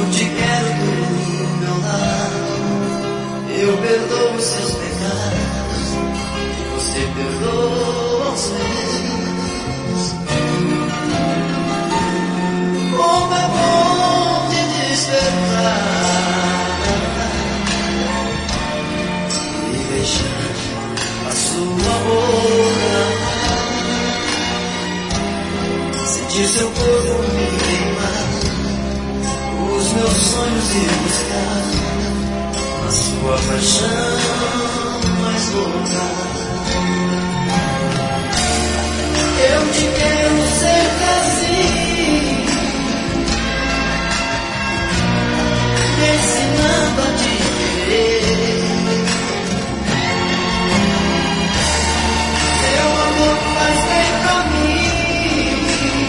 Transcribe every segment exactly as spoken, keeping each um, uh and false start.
te quero do meu lado. Eu perdoo os seus pecados, você perdoa os meus. Como é bom te despertar e beijar a sua boca, sentir seu corpo me queimar, os meus sonhos e buscar a sua paixão mais louca. Eu te quero ser assim, me ensinando a te querer. Seu amor faz bem pra mim,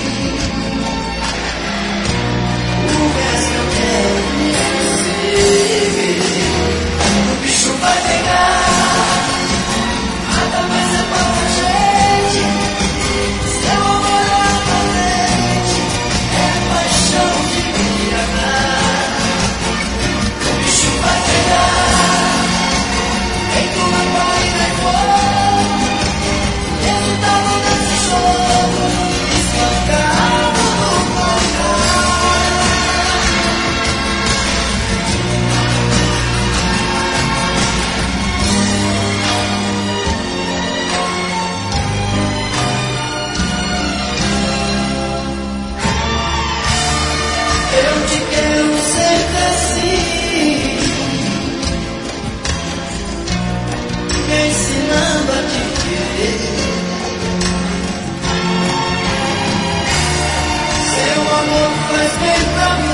o resto eu quero dizer. O bicho vai pegar, nada mais é passageiro. Seu amor é potente, é paixão de me amar. O bicho vai pegar, em tua página é fogo, resultado desse jogo, espancado no placar. Eu te quero sempre assim, me ensinando a te querer. Seu amor faz bem pra mim,